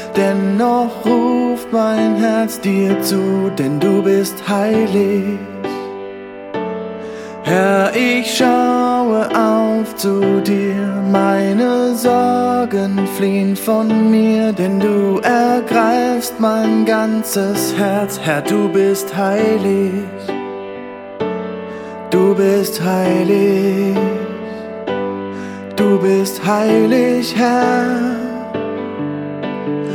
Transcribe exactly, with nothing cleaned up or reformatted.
Dennoch ruft mein Herz dir zu, denn du bist heilig. Herr, ich schaue auf zu dir, meine Sorgen fliehen von mir, denn du ergreifst mein ganzes Herz. Herr, du bist heilig, du bist heilig, du bist heilig, Herr.